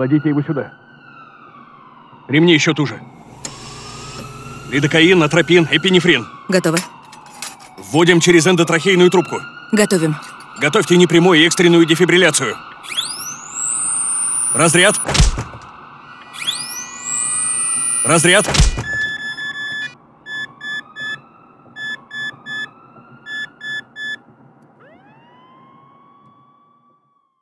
Кладите его сюда. Ремни еще туже. Лидокаин, атропин, эпинефрин. Готово. Вводим через эндотрахейную трубку. Готовим. Готовьте непрямую и экстренную дефибрилляцию. Разряд. Разряд.